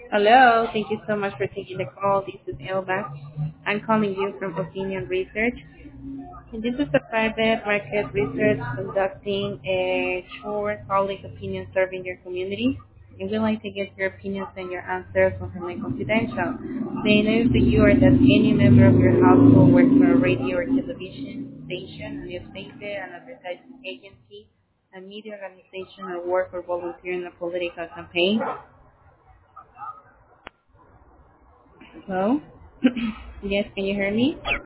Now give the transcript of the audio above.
Hello, thank you so much for taking the call. This is Elba. I'm calling you from Opinion Research. And this is a private market research conducting a short public opinion survey in your community. And we'd like to get your opinions and your answers on remain confidential. They know for you or that any member of your household works for a radio or television station, a newspaper, an advertising agency, a media organization, or work or volunteer in a political campaign. Hello? Yes, can you hear me?